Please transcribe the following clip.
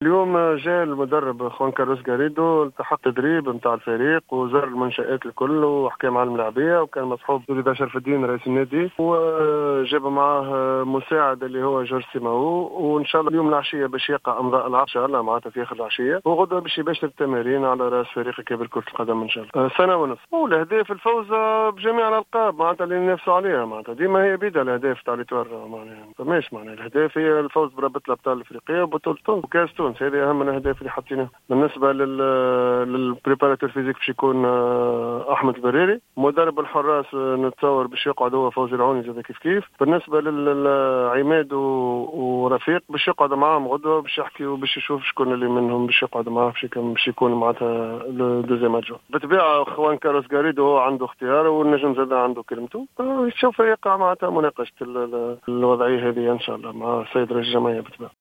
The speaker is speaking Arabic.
اليوم جاء المدرب خوان كارلوس غاريدو، التحق تدريب نتاع الفريق وزار المنشآت الكل وحكى مع الملاعبية، وكان مصحوب رضا شرف الدين رئيس النادي، وجاب معاه مساعد اللي هو جورج سيماو. وان شاء الله اليوم العشية باش يقع امضاء العقد ان شاء الله معناتها في اخر العشية، وغدوة باش يباشر التمارين على راس فريق كبير كرة القدم ان شاء الله. سنة ونصف، والأهداف الفوز بجميع الألقاب معناتها اللي ينافسوا عليها، معناتها ديما هي بيدها الأهداف تاع الإطار معناها فماش معناها الأهداف هي الفوز برابطة الأبطال الأفريقية وبطولة تونس وكأس تونس، هذه أهم الأهداف اللي حاطينها. بالنسبة للبريباراتور فيزيك باش يكون أحمد البريري، مدرب الحراس نتصور باش يقعد هو فوزي العوني زي كيف كيف. بالنسبة للعماد ورفيق باش يقعد معاهم غدوة باش يحكي وباش يشوف شكون اللي منهم باش يقعد معاه باش يكون معناتها دوزيام ادجو. بالطبيعة خوان كارلوس غاريدو هو عنده اختياره والنجم زاد عنده كلمته، يشوف يقع معناتها مناقشة الوضعية هذه إن شاء الله مع السيد رئيس الجمعية بالطبيعة.